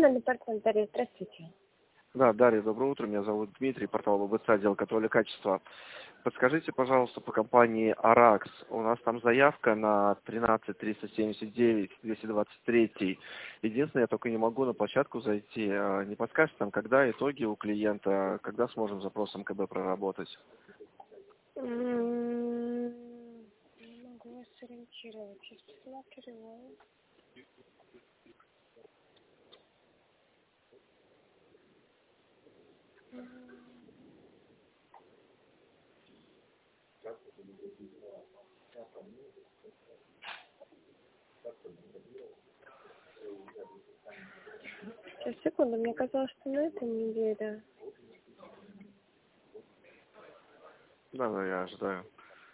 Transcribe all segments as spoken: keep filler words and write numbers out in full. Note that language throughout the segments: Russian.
Рекламный департамент, Дарья, здравствуйте. Да, Дарья, доброе утро. Меня зовут Дмитрий, портал ВБЦ, отдел контроля качества. Подскажите, пожалуйста, по компании Аракс. У нас там заявка на тринадцать триста семьдесят девять двести двадцать три. Единственное, я только не могу на площадку зайти. Не подскажете там, когда итоги у клиента, когда сможем запрос МКБ проработать? М, Не могу вас сориентировать. Сейчас посмотрю. Сейчас, секунду, мне казалось, что на этой неделе. Да, да, я ожидаю.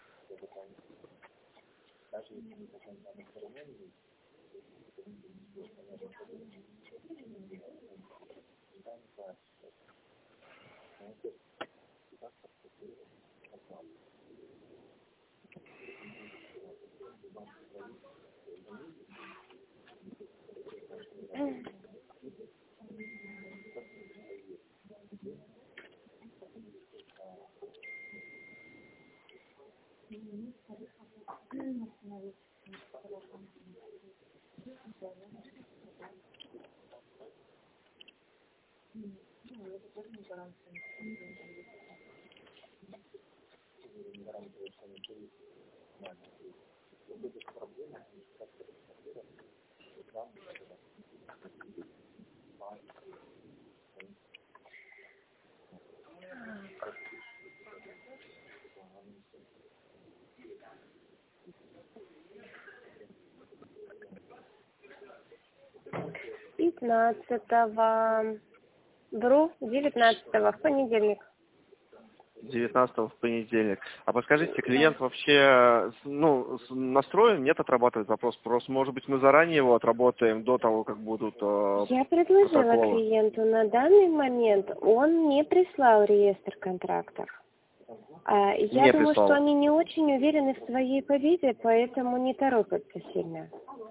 пятнадцатого. Бру, девятнадцатого, в понедельник. девятнадцатого в понедельник. А подскажите, Да. клиент вообще ну, с- настроен, нет, отрабатывать запрос? Просто, может быть, мы заранее его отработаем до того, как будут э, Я предложила протоколы? клиенту, на данный момент он не прислал реестр контрактов. А, Я Не думаю, прислал. что они не очень уверены в своей победе, поэтому не торопятся сильно.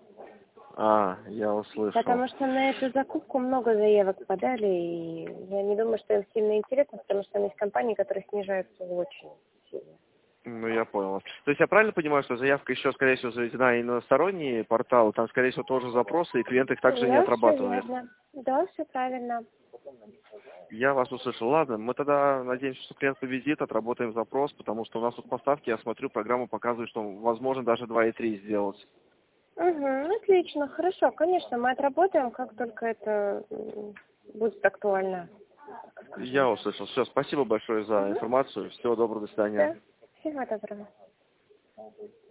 А, я услышал. Потому что на эту закупку много заявок подали, и я не думаю, что им сильно интересно, потому что есть компании, которые снижаются очень сильно. Ну, я понял вас. То есть я правильно понимаю, что заявка еще, скорее всего, заведена и на сторонние порталы, там, скорее всего, тоже запросы, и клиент их также не Да, все отрабатывает? верно. Да, все правильно. Я вас услышал. Ладно, мы тогда надеемся, что клиент победит, отработаем запрос, потому что у нас тут поставки, я смотрю, программа показывает, что возможно даже два и три сделать. Угу, отлично, хорошо, конечно, мы отработаем, как только это м, будет актуально. Я услышал. Все, спасибо большое за Угу. информацию. Всего доброго, до свидания. Да, всего доброго.